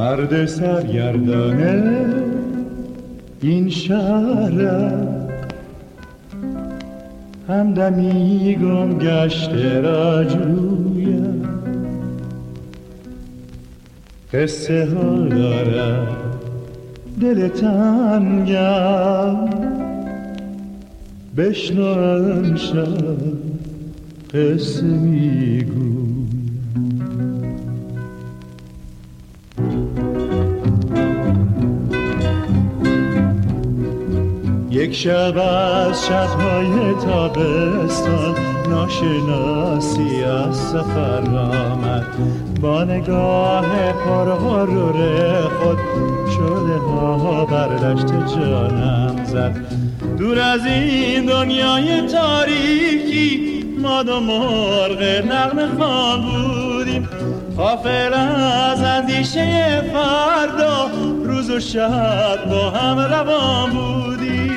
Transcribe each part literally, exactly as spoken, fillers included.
مرد سرگردانه این شهرم، همدمی گم گشته را جویم. قصه ها دارم دل تنگم، بشنو امشب قصه میگویم. یک شب از شب‌های تابستان ناشناسی از سفر آمد، با نگاه پرغرور خود شعله ها بر دشت جانم زد. دور از این دنیای تاریکی ما دو مرغ نغمه خوان بودیم، غافل از اندیشه فردا، روز و شب با هم روان بودیم.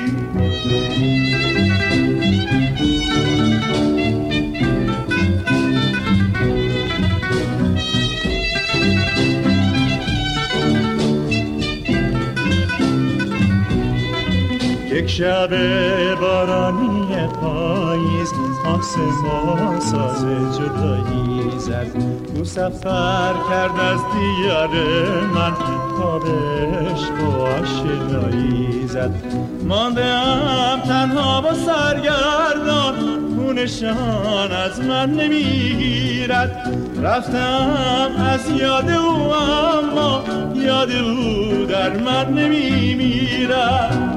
یک شب بارانی پاییز آسمان ساز جدایی زد، او سفر کرد از دیار من تا به عشق و آشنایی زد. ماندم تنها و سرگردان، خونشان از من نمیگیرد. رفتم از یاد او اما یاد او در من نمیمیرد.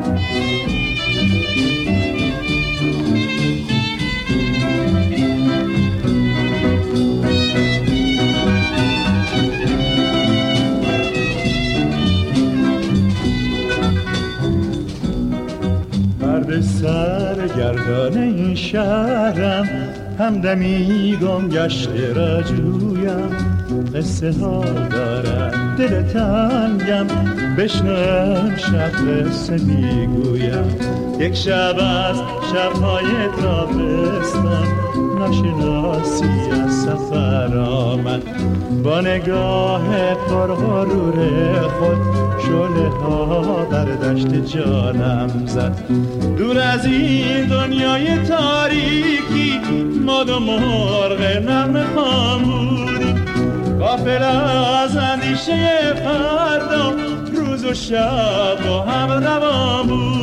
مرد سرگردان این شهرم، همدمی گم گشته را جویم. قصه ها دارم دل تنگم، بشنو امشب قصه میگویم. یک شب از شب‌های تابستان ناشناسی از سفر آمد، با نگاه پرغرور خود شعله ها بر دشت جانم زد. دور از این دنیای تاریکی ما دو مرغ نغمه خوان بودیم، غافل از اندیشه فردا، روز و شب با هم روان بود.